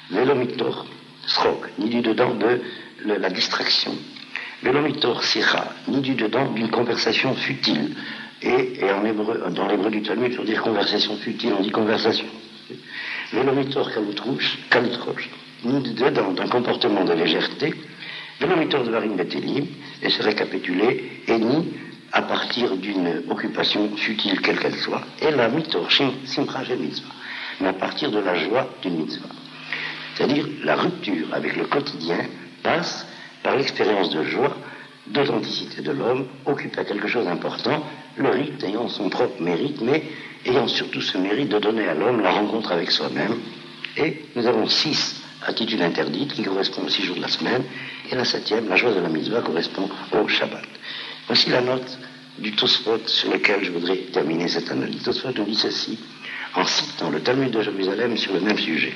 Velomitor, srok, ni du dedans de la distraction. Velomitor sira, ni du dedans d'une conversation futile. Et en hébreu, dans l'hébreu du Talmud, pour dire conversation futile, on dit conversation. Velomitor kalutrosh, ni du dedans d'un comportement de légèreté. Velomitor de varim betelim, et se récapituler, et ni à partir d'une occupation futile, quelle qu'elle soit. Et la mitor, simcha mitzvah, mais à partir de la joie d'une mitzvah. C'est-à-dire, la rupture avec le quotidien passe par l'expérience de joie, d'authenticité de l'homme, occupé à quelque chose d'important, le rite ayant son propre mérite, mais ayant surtout ce mérite de donner à l'homme la rencontre avec soi-même. Et nous avons 6 attitudes interdites qui correspondent aux 6 jours de la semaine, et la 7e, la joie de la mitzvah, correspond au Shabbat. Voici la note du Tosfot sur lequel je voudrais terminer cette analyse. Tosfot nous dit ceci, en citant le Talmud de Jérusalem sur le même sujet.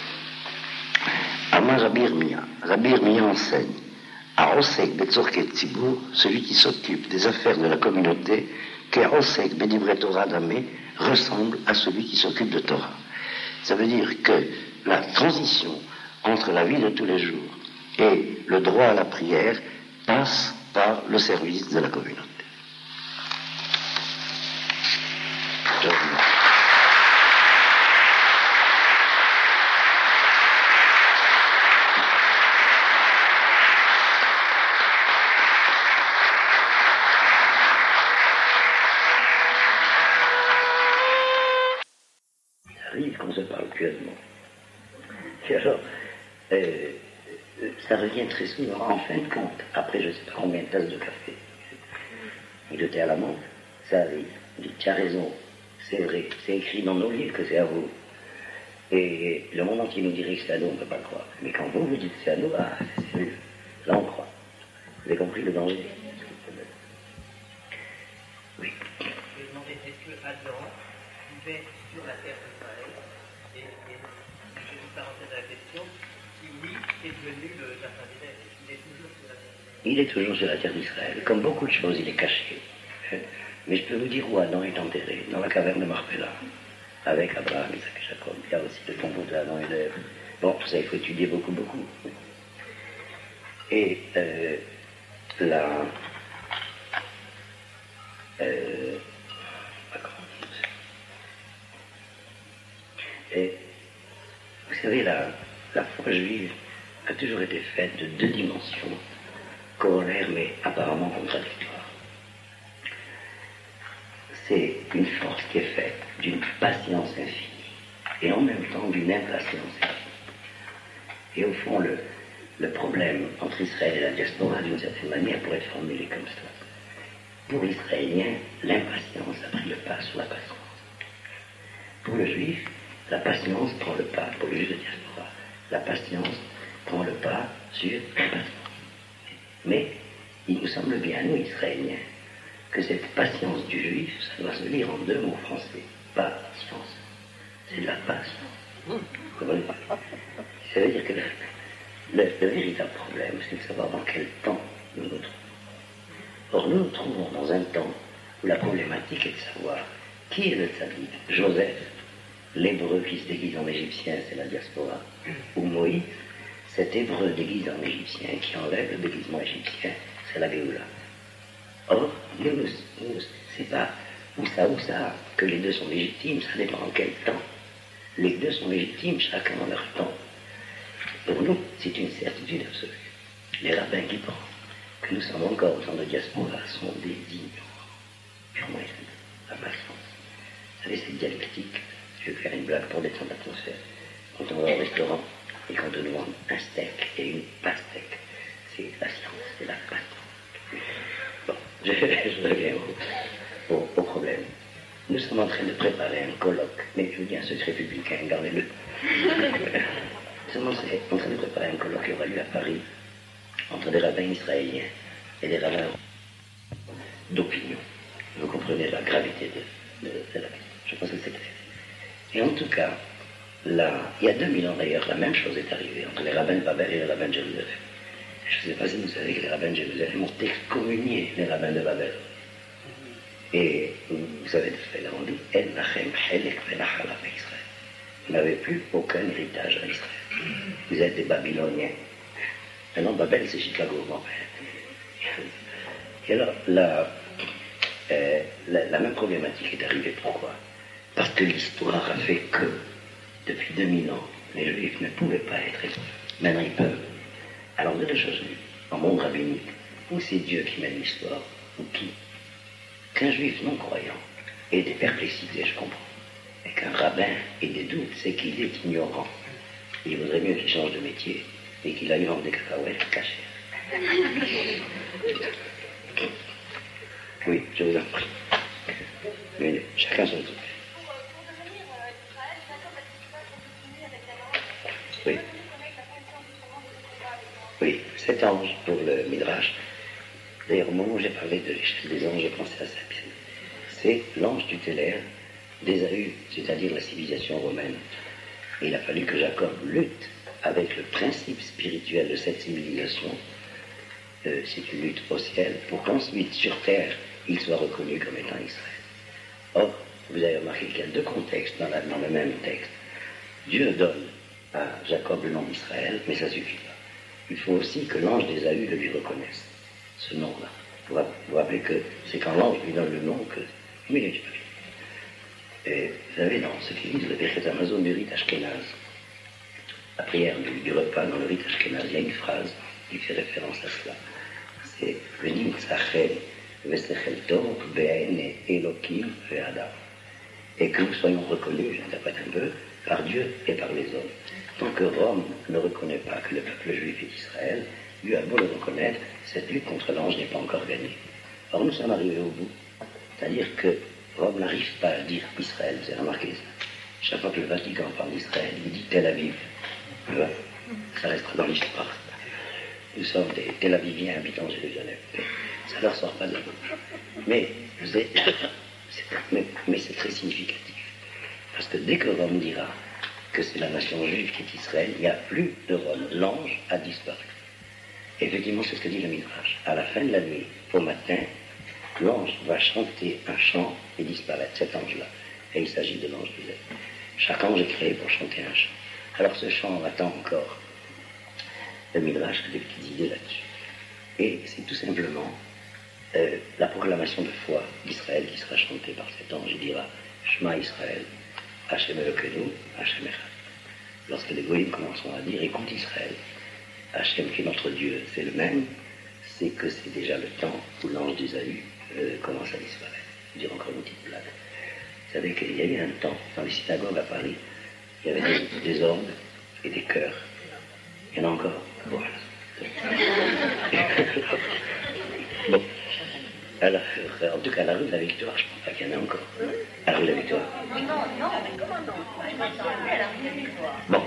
Amar Rabbi Irmia enseigne, à Osek Betzorket Tzibur, celui qui s'occupe des affaires de la communauté, qu'à Osek Bedivre Torah Damé ressemble à celui qui s'occupe de Torah. Ça veut dire que la transition entre la vie de tous les jours et le droit à la prière passe par le service de la communauté. Qu'on se parle pieusement. Et alors, ça revient très souvent, en fin de compte, après je ne sais pas combien de tasses de café et de thé à la menthe, ça arrive. On dit, tu as raison, c'est vrai, c'est écrit dans nos livres que c'est à vous. Et le moment qui nous dirait que c'est à nous, on ne peut pas le croire. Mais quand vous dites que c'est à nous, ah, c'est sérieux. Là, on croit. Vous avez compris le danger? Oui. Je vais demander, est-ce que Adam vivait sur la terre d'Israël? Et je vais vous parenthèse à la question, si oui, qu'est devenu le jardin d'Éden? Il est toujours sur la terre d'Israël. Il est toujours sur la terre d'Israël. Comme beaucoup de choses, il est caché. Mais je peux vous dire où Adam est enterré, dans la caverne de Marpella, avec Abraham, Isaac et Jacob. Il y a aussi le tombeau d'Adam et d'Ève. Bon, tout ça, il faut étudier beaucoup. Et et vous savez, la foi juive a toujours été faite de 2 dimensions, corollaires mais apparemment contradictoires. C'est une force qui est faite d'une patience infinie et en même temps d'une impatience infinie. Et au fond, le problème entre Israël et la diaspora, d'une certaine manière, pourrait être formulé comme ça. Pour l'Israélien, l'impatience a pris le pas sur la patience. Pour le Juif, la patience prend le pas, pour le Juif de diaspora, la patience prend le pas sur l'impatience. Mais il nous semble bien, nous, Israéliens, que cette patience du Juif, ça doit se lire en 2 mots français. Patience. C'est de la patience. Vous comprenez? Ça veut dire que le véritable problème, c'est de savoir dans quel temps nous nous trouvons. Or, nous nous trouvons dans un temps où la problématique est de savoir qui est le tzaddik. Joseph, l'hébreu qui se déguise en égyptien, c'est la diaspora. Ou Moïse, cet hébreu déguisé en égyptien qui enlève le déguisement égyptien, c'est la Géoula. Or, nous, c'est pas ou ça, que les 2 sont légitimes, ça dépend en quel temps. Les 2 sont légitimes, chacun en leur temps. Pour nous, c'est une certitude absolue. Les rabbins qui pensent que nous sommes encore au temps de diaspora sont des ignorants. Purement la patience. Vous savez, cette dialectique, je vais faire une blague pour détendre l'atmosphère. Quand on va au restaurant et quand on demande un steak et une pastèque, c'est la science, c'est la patience. Bon, je reviens au problème. Nous sommes en train de préparer un colloque, mais je vous dis un secret public, gardez-le. Nous sommes en train de préparer un colloque qui aura lieu à Paris entre des rabbins israéliens et des rabbins d'opinion. Vous comprenez la gravité de la question. Je pense que c'est clair. Et en tout cas, là, il y a 2000 ans d'ailleurs, la même chose est arrivée entre les rabbins de Babel et les rabbins de Jérusalem. Je ne sais pas si vous savez que les rabbins de Jérusalem ont excommunié les rabbins de Babel. Et vous savez de fait, là on dit En lachem helek venachala Israël. Vous n'avez plus aucun héritage à Israël. vous êtes des Babyloniens. Maintenant, Babel, c'est Chicago, mon père. Et alors, la même problématique est arrivée. Pourquoi? Parce que l'histoire a fait que, depuis 2000 ans, les Juifs ne pouvaient pas être hébreux. Maintenant, ils peuvent. Alors, deux choses l'une. En monde rabbinique, ou c'est Dieu qui mène l'histoire, ou qui? Qu'un Juif non-croyant ait des perplexités, je comprends. Et qu'un rabbin ait des doutes, c'est qu'il est ignorant. Il vaudrait mieux qu'il change de métier et qu'il aille vendre des cacahuètes cachées. Oui, je vous en prie. Mais chacun son truc. Oui. Oui, cet ange pour le Midrash. D'ailleurs, au moment où j'ai parlé de l'échelle des anges, j'ai pensé à ça. C'est l'ange tutélaire d'Ésaü, c'est-à-dire la civilisation romaine. Et il a fallu que Jacob lutte avec le principe spirituel de cette civilisation. C'est une lutte au ciel pour qu'ensuite, sur terre, il soit reconnu comme étant Israël. Or, vous avez remarqué qu'il y a deux contextes dans le même texte. Dieu donne à Jacob le nom d'Israël, mais ça ne suffit pas. Il faut aussi que l'ange d'Ésaü le lui reconnaisse, ce nom-là. Vous vous rappelez que c'est quand l'ange lui donne le nom que... Oui, il est pas. Et vous savez, dans ce qu'ils disent, le Birkat Hamazon du rite Ashkenaz, la prière du repas dans le rite Ashkenaz, il y a une phrase qui fait référence à cela. C'est Venim Tzachel Vesechel Tov Be'ene Elokim Ve'adam. Et que nous soyons reconnus, j'interprète un peu, par Dieu et par les hommes. Tant que Rome ne reconnaît pas que le peuple juif est Israël, Dieu a beau le reconnaître, cette lutte contre l'ange n'est pas encore gagnée. Or nous sommes arrivés au bout. C'est-à-dire que Rome n'arrive pas à dire Israël, vous avez remarqué ça. Chaque fois que le Vatican parle d'Israël, il dit Tel Aviv. Ça restera dans l'histoire. Nous sommes des Tel Aviviens habitants Jérusalem. Ça ne leur sort pas de la bouche. Mais c'est très significatif. Parce que dès que Rome dira que c'est la nation juive qui est Israël, il n'y a plus de Rome. L'ange a disparu. Et effectivement, c'est ce que dit le Midrash. À la fin de la nuit, au matin, l'ange va chanter un chant et disparaître, cet ange-là. Et il s'agit de l'ange d'Israël. Chaque ange est créé pour chanter un chant. Alors ce chant attend encore. Le Midrash a des petites idées là-dessus. Et c'est tout simplement la proclamation de foi d'Israël qui sera chantée par cet ange. Il dira Shema Israël, Hashem Elokeinu, Hashem Echad. Lorsque les goïms commenceront à dire écoute Israël, Hashem qui est notre Dieu, c'est le même, c'est que c'est déjà le temps où l'ange d'Ésaü commence à disparaître. Je vais dire encore une petite blague. Vous savez qu'il y a eu un temps, dans les synagogues à Paris, il y avait des orgues et des chœurs. Il y en a encore. Voilà. Bon. Alors, en tout cas, à la rue de la Victoire, je ne pense pas qu'il y en a encore. À la rue de la Victoire. Non, mais comment non? À la rue de la Victoire. Bon,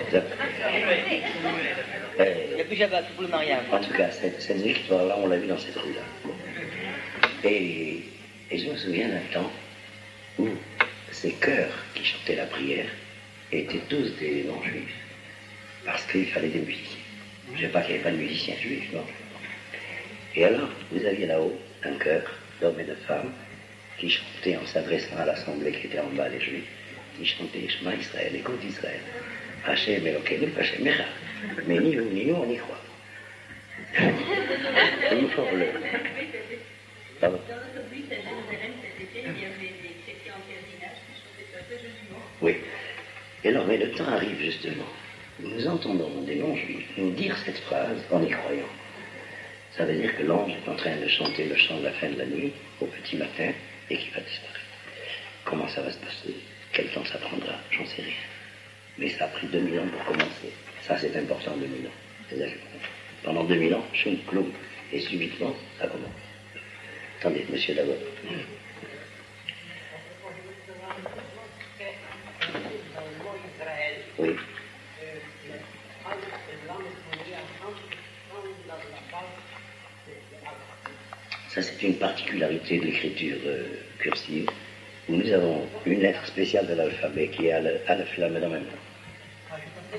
il n'y a plus Shabbat pour le mariage. En tout cas, cette victoire-là, on l'a vu dans cette rue-là. Bon. Et je me souviens d'un temps où ces chœurs qui chantaient la prière étaient tous des non-juifs. Parce qu'il fallait des musiciens. Je ne sais pas qu'il n'y avait pas de musiciens juifs, non. Et alors, vous aviez là-haut un chœur d'hommes et de femmes qui chantaient en s'adressant à l'assemblée qui était en bas, les juifs, qui chantaient Shema Israël, écoute Israël, Hashem Elokeinu, Hashem Echad. Mais ni nous, on y croit. Il faut le... Pardon. Dans notre église à Jérusalem cet été, il y avait des chrétiens en pèlerinage qui chantaient ça très joliment. Oui. Et alors, mais le temps arrive justement. Nous entendons des non-juifs nous dire cette phrase en y croyant. Ça veut dire que l'ange est en train de chanter le chant de la fin de la nuit au petit matin et qu'il va disparaître. Comment ça va se passer? Quel temps ça prendra? J'en sais rien. Mais ça a pris 2000 ans pour commencer. Ça, c'est important, 2000 ans. C'est-à-dire que pendant 2000 ans, je suis une clown. Et subitement, ça commence. Attendez, monsieur d'abord. Oui. Ça, c'est une particularité de l'écriture cursive, où nous avons une lettre spéciale de l'alphabet qui est Aleph Lamed en même temps.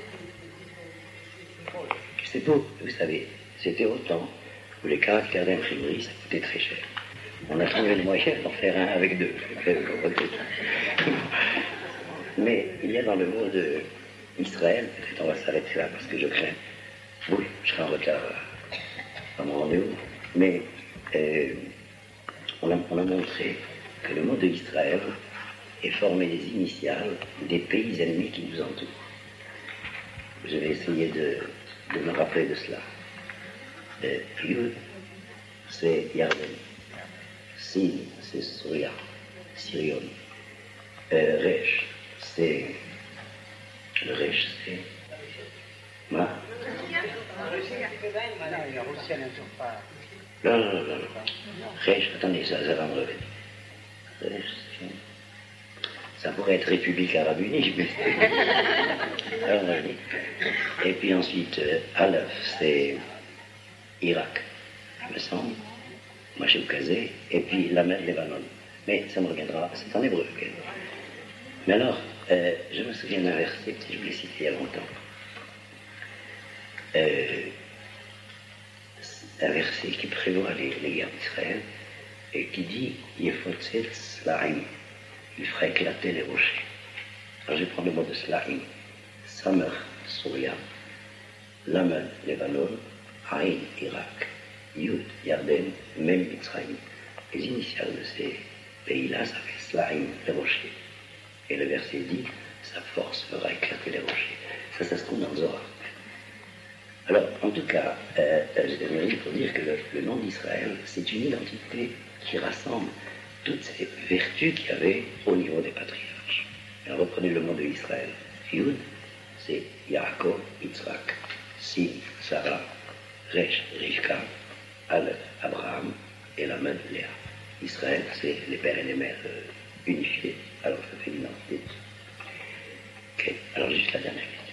C'est beau, vous savez, c'était au temps où les caractères d'imprimerie, ça coûtait très cher. On a trouvé le moyen d'en faire un avec deux. Mais il y a dans le mot Israël, peut-être on va s'arrêter là parce que je crains. Oui, je serai en retard à mon rendez-vous. Mais on a montré que le mot de Israël est formé des initiales des pays ennemis qui nous entourent. Je vais essayer de me rappeler de cela. Yud, c'est Yarden. Sin, c'est Syria, Syrion. Resh, c'est... Le Resh, c'est... Ma? Non. Resh, attendez, ça va me revenir. Resh, c'est... Ça pourrait être République Arabe Unie, mais... Et puis ensuite, Aleph, c'est Irak, il me semble. Moi, j'ai Oukazé, et puis la mer Lébanon. Mais ça me reviendra, c'est en hébreu. Okay. Mais alors, je me souviens d'un verset, je vous l'ai cité il y a longtemps. Un verset qui prévoit les guerres d'Israël, et qui dit « Yefotzel Slaim », il fera éclater les rochers. Alors je vais prendre le mot de Slaim. Samer, Souria, Lamed, Lébanon, Aïn, Irak, Yud, Yarden, même Mitzrayim. Les initiales de ces pays-là, ça fait Slaim, les rochers. Et le verset dit, sa force fera éclater les rochers. Ça se trouve dans le Zohar. Alors, en tout cas, je terminerai pour dire que le nom d'Israël, c'est une identité qui rassemble toutes ces vertus qu'il y avait au niveau des patriarches. Alors, reprenez le nom de Israël. Yud, c'est Yaakov, Yitzhak, Sin, Sarah, Resh, Rivka, Aleph, Abraham, et Lamed, Léa. Israël, c'est les pères et les mères unifiés. Alors, ça fait l'identité. Ok, alors juste la dernière question.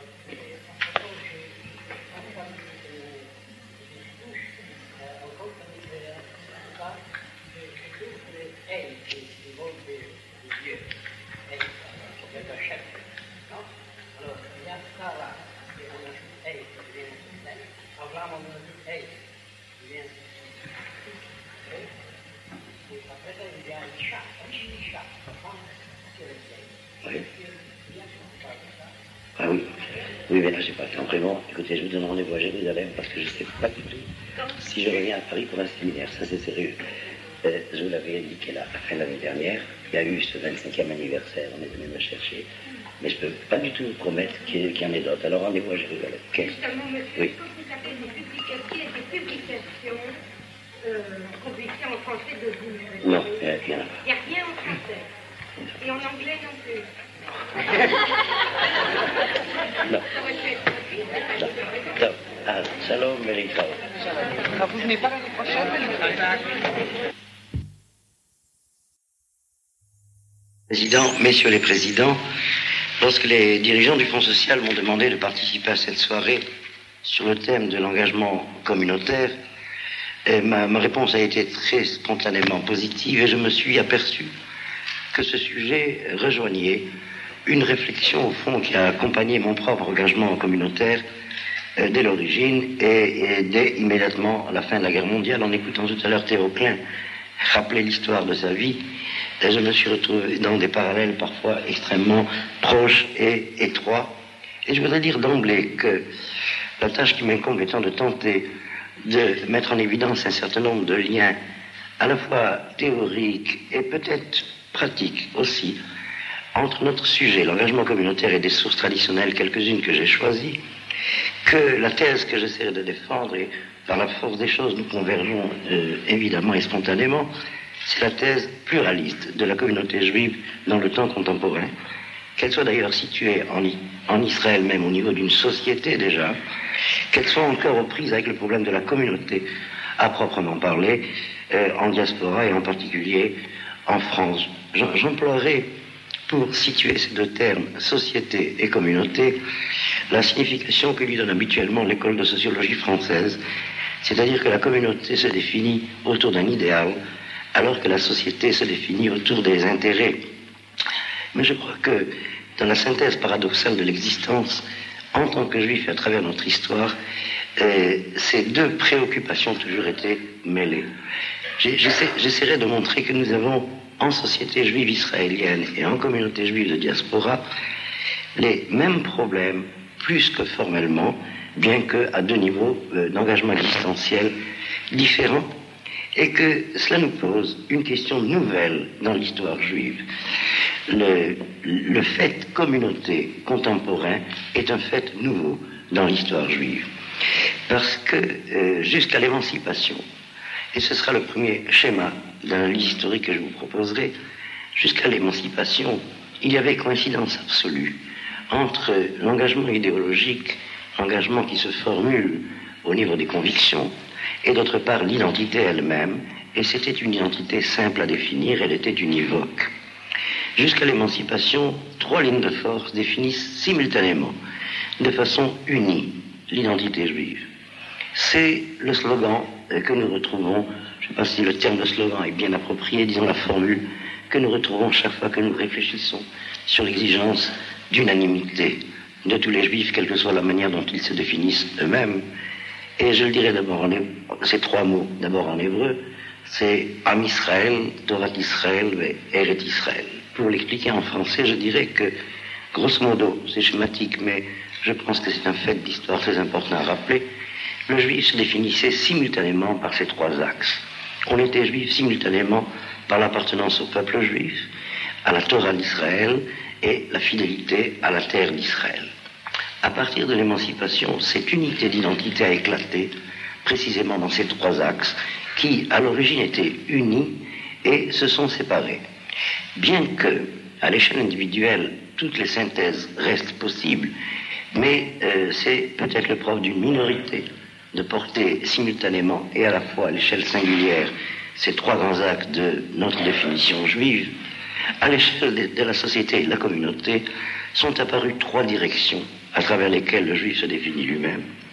Oui, mais là, j'ai pas le temps. Vraiment, écoutez, je vous donne rendez-vous à Jérusalem parce que je ne sais pas du tout si je reviens à Paris pour un séminaire. Ça, c'est sérieux. Je vous l'avais indiqué la fin de l'année dernière. Il y a eu ce 25e anniversaire. On est venu me chercher. Mais je ne peux pas du tout vous promettre qu'il y en ait d'autres. Alors, rendez-vous à Jérusalem. Okay. Justement, monsieur, oui. Est-ce que vous avez des publications publiées en français de vous? Non, il n'y en a pas. Il n'y a rien en français. Et en anglais non plus. Non. Shalom, Melita. Vous venez pas l'année prochaine? Président, messieurs les présidents, lorsque les dirigeants du Fonds social m'ont demandé de participer à cette soirée sur le thème de l'engagement communautaire, ma réponse a été très spontanément positive et je me suis aperçu que ce sujet rejoignait une réflexion au fond qui a accompagné mon propre engagement communautaire dès l'origine et dès immédiatement à la fin de la guerre mondiale. En écoutant tout à l'heure Théo Klein rappeler l'histoire de sa vie, je me suis retrouvé dans des parallèles parfois extrêmement proches et étroits. Et je voudrais dire d'emblée que la tâche qui m'incombe étant de tenter de mettre en évidence un certain nombre de liens à la fois théoriques et peut-être pratiques aussi entre notre sujet, l'engagement communautaire, et des sources traditionnelles, quelques-unes que j'ai choisies, que la thèse que j'essaierai de défendre, et par la force des choses nous convergeons évidemment et spontanément, c'est la thèse pluraliste de la communauté juive dans le temps contemporain, qu'elle soit d'ailleurs située en Israël même au niveau d'une société déjà, qu'elle soit encore aux prises avec le problème de la communauté à proprement parler, en diaspora et en particulier en France. J'emploierai pour situer ces deux termes, société et communauté, la signification que lui donne habituellement l'école de sociologie française, c'est-à-dire que la communauté se définit autour d'un idéal, alors que la société se définit autour des intérêts. Mais je crois que dans la synthèse paradoxale de l'existence, en tant que juif et à travers notre histoire, ces deux préoccupations ont toujours été mêlées. J'essaierai de montrer que nous avons, en société juive israélienne et en communauté juive de diaspora, les mêmes problèmes, plus que formellement, bien qu'à deux niveaux d'engagement existentiel différents, et que cela nous pose une question nouvelle dans l'histoire juive. Le fait communauté contemporain est un fait nouveau dans l'histoire juive. Parce que jusqu'à l'émancipation, et ce sera le premier schéma d'analyse historique que je vous proposerai, jusqu'à l'émancipation, il y avait coïncidence absolue entre l'engagement idéologique, l'engagement qui se formule au niveau des convictions, et d'autre part l'identité elle-même, et c'était une identité simple à définir, elle était univoque. Jusqu'à l'émancipation, trois lignes de force définissent simultanément, de façon unie, l'identité juive. C'est le slogan que nous retrouvons, je ne sais pas si le terme de slogan est bien approprié, disons la formule que nous retrouvons chaque fois que nous réfléchissons sur l'exigence d'unanimité de tous les juifs, quelle que soit la manière dont ils se définissent eux-mêmes. Et je le dirais d'abord en hébreu, ces trois mots, d'abord en hébreu, c'est Am Israël, Torah Israël et Eret Israël. Pour l'expliquer en français, je dirais que, grosso modo, c'est schématique, mais je pense que c'est un fait d'histoire très important à rappeler, le juif se définissait simultanément par ces trois axes. On était juif simultanément par l'appartenance au peuple juif, à la Torah d'Israël et la fidélité à la terre d'Israël. À partir de l'émancipation, cette unité d'identité a éclaté précisément dans ces trois axes qui, à l'origine, étaient unis et se sont séparés. Bien que, à l'échelle individuelle, toutes les synthèses restent possibles, mais c'est peut-être le propre d'une minorité de porter simultanément et à la fois à l'échelle singulière ces trois grands axes de notre définition juive. À l'échelle de la société et de la communauté sont apparues trois directions à travers lesquelles le juif se définit lui-même.